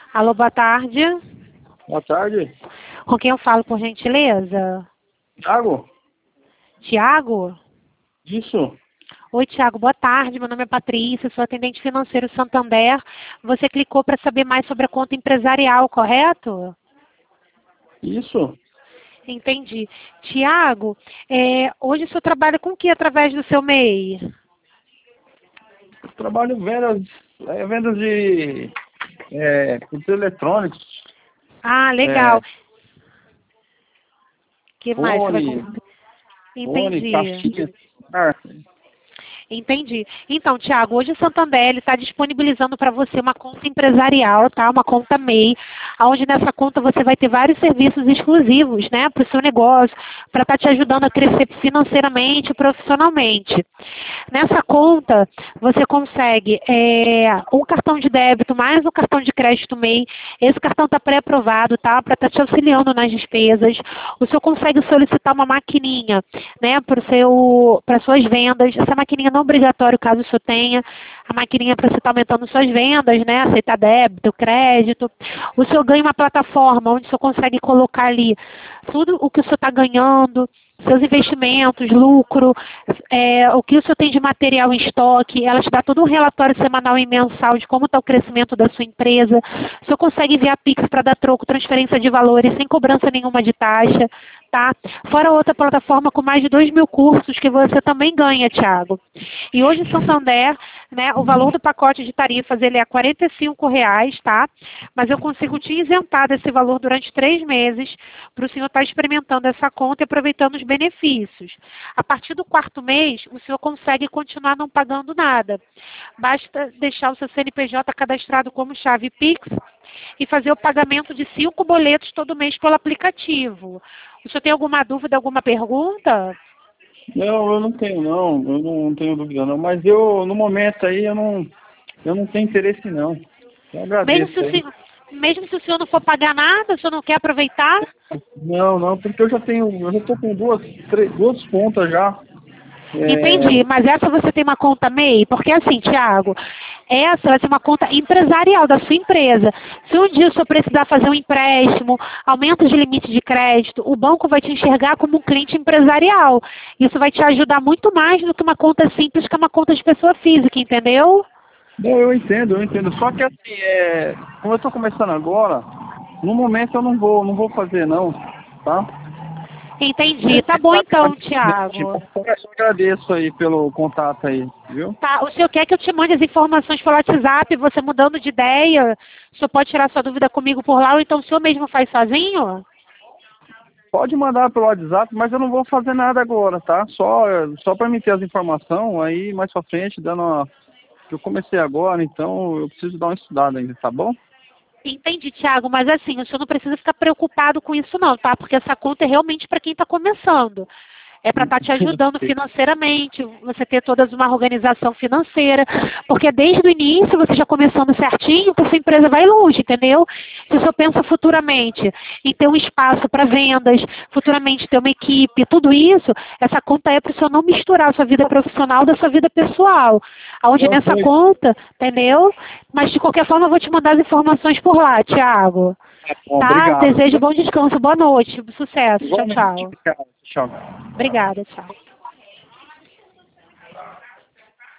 Alô, boa tarde. Boa tarde. Com quem eu falo, por gentileza? Thiago? Tiago? Isso. Oi, Tiago, boa tarde. Meu nome é Patrícia, sou atendente financeiro Santander. Você clicou para saber mais sobre a conta empresarial, correto? Isso. Entendi. Tiago, hoje o senhor trabalha com o que através do seu MEI? Eu trabalho vendas de produtos eletrônicos. Ah, legal. Que mais? Você vai Fone, Entendi. caixinha. Entendi. Então, Tiago, hoje o Santander está disponibilizando para você uma conta empresarial, tá? Uma conta MEI, onde nessa conta você vai ter vários serviços exclusivos, né, para o seu negócio, para estar te ajudando a crescer financeiramente e profissionalmente. Nessa conta, você consegue um cartão de débito mais um cartão de crédito MEI. Esse cartão está pré-aprovado, tá? Para estar te auxiliando nas despesas. O senhor consegue solicitar uma maquininha, né, para suas vendas. Essa maquininha não é obrigatório caso o senhor tenha. A maquininha para você estar aumentando suas vendas, né? Aceitar débito, crédito. O senhor ganha uma plataforma onde o senhor consegue colocar ali tudo o que o senhor está ganhando, seus investimentos, lucro, o que o senhor tem de material em estoque. Ela te dá todo um relatório semanal e mensal de como está o crescimento da sua empresa. O senhor consegue enviar Pix para dar troco, transferência de valores sem cobrança nenhuma de taxa, tá? Fora outra plataforma com mais de 2.000 cursos que você também ganha, Thiago. E hoje em Santander, né, o valor do pacote de tarifas ele é R$ 45, tá? Mas eu consigo te isentar desse valor durante 3 meses para o senhor estar experimentando essa conta e aproveitando os benefícios. A partir do 4º mês, o senhor consegue continuar não pagando nada. Basta deixar o seu CNPJ cadastrado como chave Pix e fazer o pagamento de 5 boletos todo mês pelo aplicativo. O senhor tem alguma dúvida, alguma pergunta? Não, eu não tenho não. Eu não tenho dúvida não. Mas eu, no momento aí, eu não tenho interesse não. Eu agradeço aí. Mesmo se o senhor não for pagar nada, o senhor não quer aproveitar? Não, porque eu já estou com duas contas já. Entendi, mas essa você tem uma conta MEI? Porque assim, Tiago, essa vai ser uma conta empresarial da sua empresa. Se um dia o senhor precisar fazer um empréstimo, aumento de limite de crédito, o banco vai te enxergar como um cliente empresarial. Isso vai te ajudar muito mais do que uma conta simples, que é uma conta de pessoa física, entendeu? Não, eu entendo. Só que assim, como eu estou começando agora, no momento eu não vou fazer não, tá? Entendi. Tá bom então, Tiago. Eu agradeço aí pelo contato aí, viu? Tá, o senhor quer que eu te mande as informações pelo WhatsApp, você mudando de ideia? O senhor pode tirar sua dúvida comigo por lá, ou então o senhor mesmo faz sozinho? Pode mandar pelo WhatsApp, mas eu não vou fazer nada agora, tá? Só para me ter as informações, aí mais pra frente, eu comecei agora, então eu preciso dar uma estudada ainda, tá bom? Entendi, Tiago, mas assim, o senhor não precisa ficar preocupado com isso não, tá? Porque essa conta é realmente para quem está começando. É para estar te ajudando financeiramente, você ter toda uma organização financeira, porque desde o início, você já começando certinho, que a sua empresa vai longe, entendeu? Se o senhor pensa futuramente em ter um espaço para vendas, futuramente ter uma equipe, tudo isso, essa conta é para o senhor não misturar a sua vida profissional da sua vida pessoal. Onde nessa conta, entendeu? Mas de qualquer forma, eu vou te mandar as informações por lá, Tiago. Tá? Obrigado. Desejo bom descanso, boa noite, sucesso. Tchau, tchau. Tchau. Obrigada, tchau.